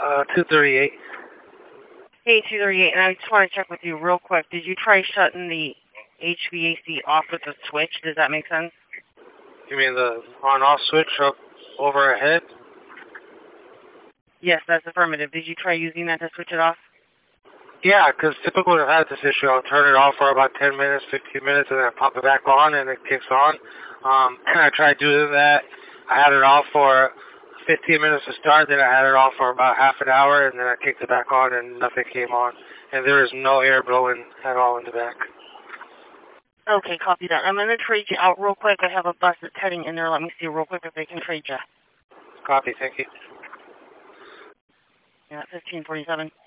238. Hey, 238, and I just want to check with you real quick. Did you try shutting the HVAC off with the switch? Does that make sense? You mean the on-off switch up over our head? Yes, that's affirmative. Did you try using that to switch it off? Yeah, because typically I've had this issue. I'll turn it off for about 10 minutes, 15 minutes, and then I pop it back on, and it kicks on. I tried doing that. I had it off for 15 minutes to start, then I had it off for about half an hour, and then I kicked it back on, and nothing came on. And there is no air blowing at all in the back. Okay, copy that. I'm going to trade you out real quick. I have a bus that's heading in there. Let me see real quick if they can trade you. Copy, thank you. Yeah, 1547.